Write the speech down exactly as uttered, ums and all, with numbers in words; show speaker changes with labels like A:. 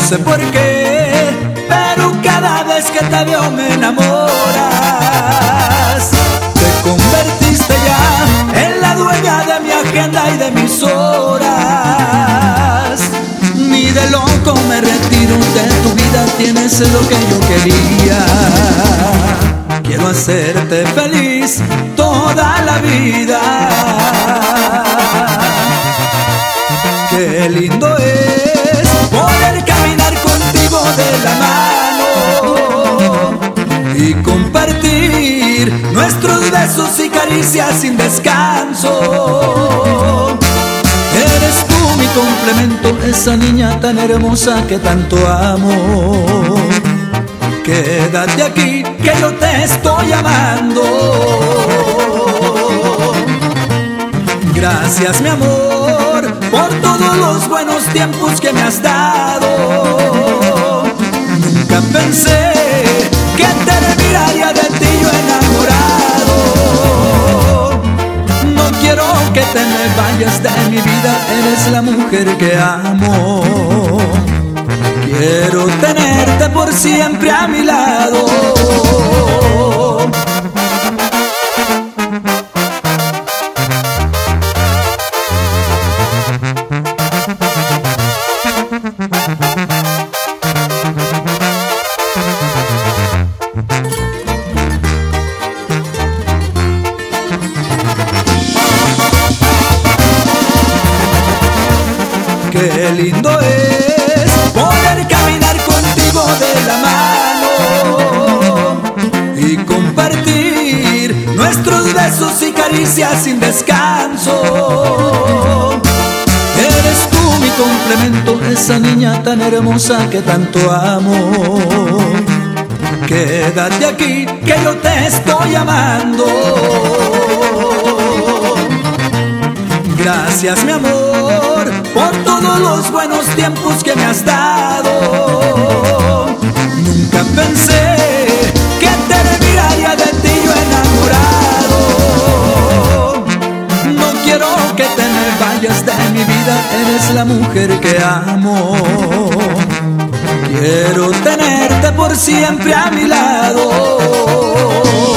A: sé por qué, pero cada vez que te veo me enamoras. Te convertiste ya en la dueña de mi agenda y de mis horas. Ni de loco me retiro de tu vida, tienes lo que yo quería. Quiero hacerte feliz toda la vida. Qué lindo es poder caminar contigo de la mano y compartir nuestros besos y caricias sin descanso. Eres tú mi complemento, esa niña tan hermosa que tanto amo. Quédate aquí que yo te estoy amando. Gracias mi amor por todos los buenos tiempos que me has dado. Nunca pensé que terminaría de ti yo enamorado. No quiero que te me vayas de mi vida, eres la mujer que amo. Quiero tenerte por siempre a mi lado. Qué lindo es poder caminar contigo de la mano y compartir nuestros besos y caricias sin descanso. Eres tú mi complemento, esa niña tan hermosa que tanto amo. Quédate aquí que yo te estoy amando. Gracias mi amor por todos los buenos tiempos que me has dado. Nunca pensé que terminaría de ti yo enamorado. No quiero que te me vayas de mi vida, eres la mujer que amo. Quiero tenerte por siempre a mi lado.